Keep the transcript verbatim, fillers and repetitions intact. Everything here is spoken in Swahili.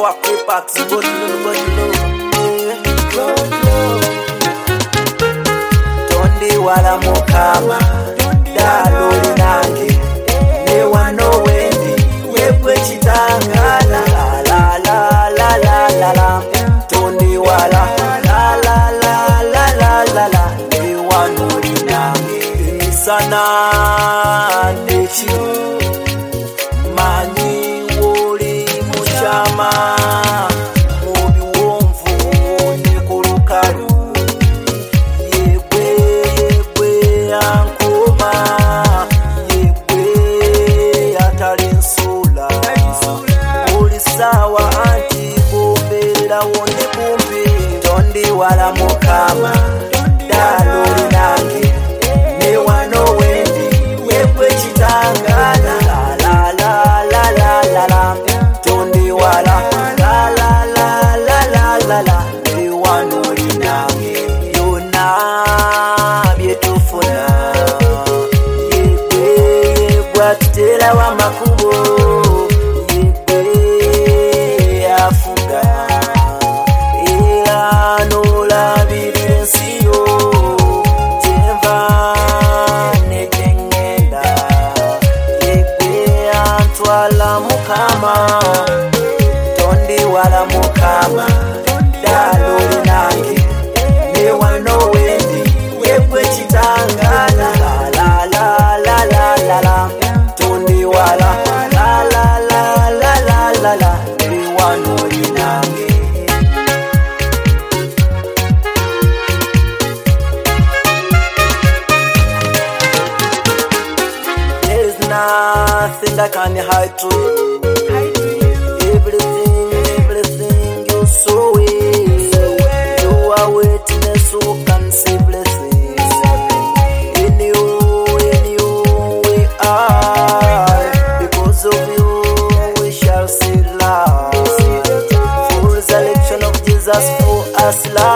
wa K-Pax, God love, God love, God love. Tondi wala mukama, daloli nange, ne wano wendi, webwe chitangana. La la la la la la, tondi wala, la la la la la la la, ne wano nange. Sana nechiru, mani woli muchama. Sawa anti kumbera wone kumbi. Tondi wala mukama, daloli nange, ne wano wendi, webwe chitangana. La la la la la la, tondi wala, la la la la la la la, ne wano nange. Yona byetufuna, yebwe yebwe atutera wa makubo. Wala mukama, tondi wala mukama, daloli nange, ne wano wendi, webwe chitangana. La la la la la la, tondi wala, la la la la la la la, ne wano nange. There's nothing I can hide to you. Everything, everything you saw it. You are witness who can see blessings. In you, in you we are. Because of you we shall see love. For resurrection of Jesus for us love.